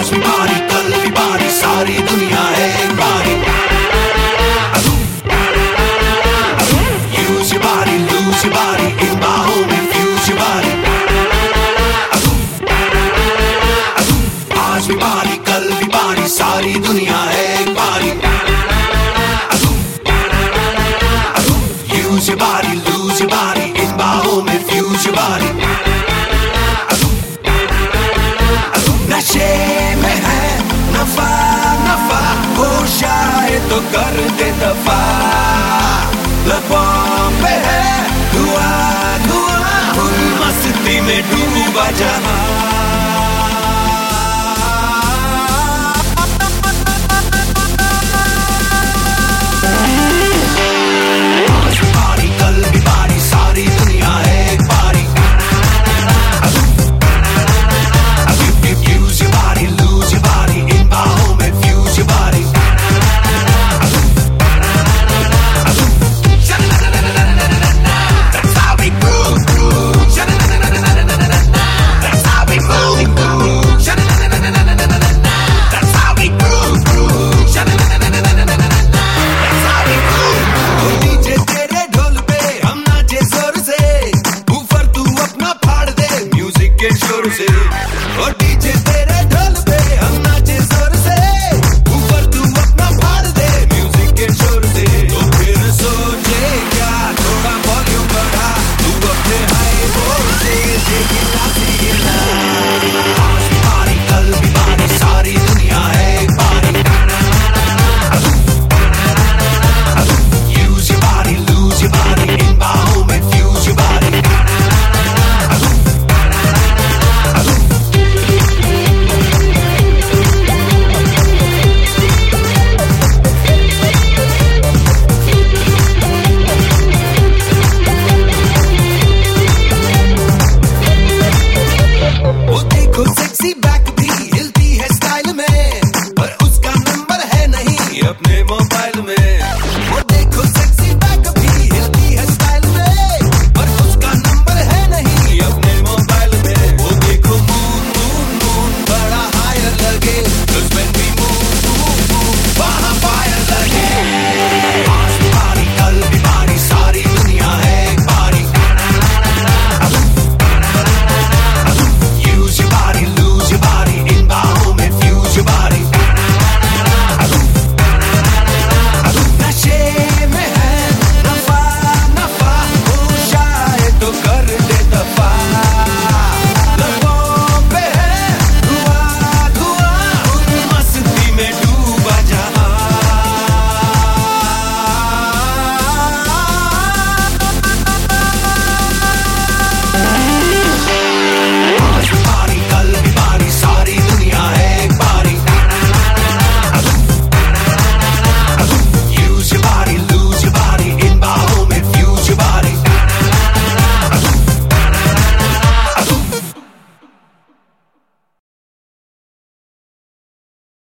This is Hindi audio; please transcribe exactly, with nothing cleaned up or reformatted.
आज भी पारी कल भी पारी, सारी दुनिया है एक पारी। Use your body, lose your body, इन बाहों में fuse your body। आज भी पारी कल भी पारी, सारी दुनिया है एक पारी। Use your body, lose your body, इन बाहों में fuse your body। नशे में है नफा नफा, होश आए तो कर दे दफा। लबों पे है धुआं धुआं, फुल मस्ती में डूबा जहां।